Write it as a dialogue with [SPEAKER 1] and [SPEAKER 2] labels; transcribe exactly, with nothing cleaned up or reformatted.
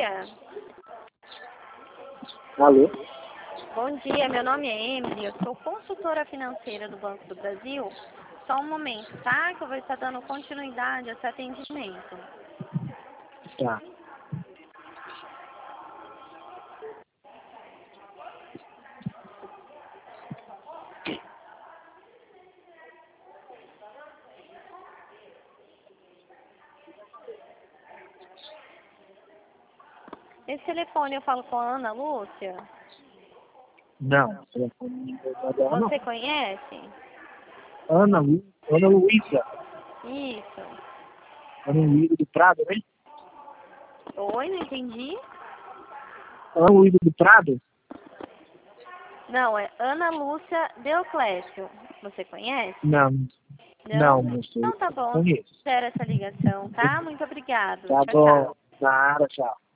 [SPEAKER 1] dia.
[SPEAKER 2] Alô?
[SPEAKER 1] Bom dia, meu nome é Emily, eu sou consultora financeira do Banco do Brasil. Só um momento, tá? Que eu vou estar dando continuidade a esse atendimento.
[SPEAKER 2] Tá.
[SPEAKER 1] Esse telefone eu falo com a Ana Lúcia?
[SPEAKER 2] Não, telefone não é dela, não.
[SPEAKER 1] Você conhece?
[SPEAKER 2] Ana, Lu... Ana Luísa.
[SPEAKER 1] Isso.
[SPEAKER 2] Ana Luísa do Prado, né?
[SPEAKER 1] Oi, não entendi?
[SPEAKER 2] Ana Luísa do Prado?
[SPEAKER 1] Não, é Ana Lúcia Deoclésio. Você conhece?
[SPEAKER 2] Não.
[SPEAKER 1] Não?
[SPEAKER 2] Não, moço.
[SPEAKER 1] Então tá bom.
[SPEAKER 2] Conheço.
[SPEAKER 1] Espero essa ligação, tá? Muito obrigado.
[SPEAKER 2] Tá
[SPEAKER 1] Tchau,
[SPEAKER 2] bom.
[SPEAKER 1] tchau.
[SPEAKER 2] Nada, tchau.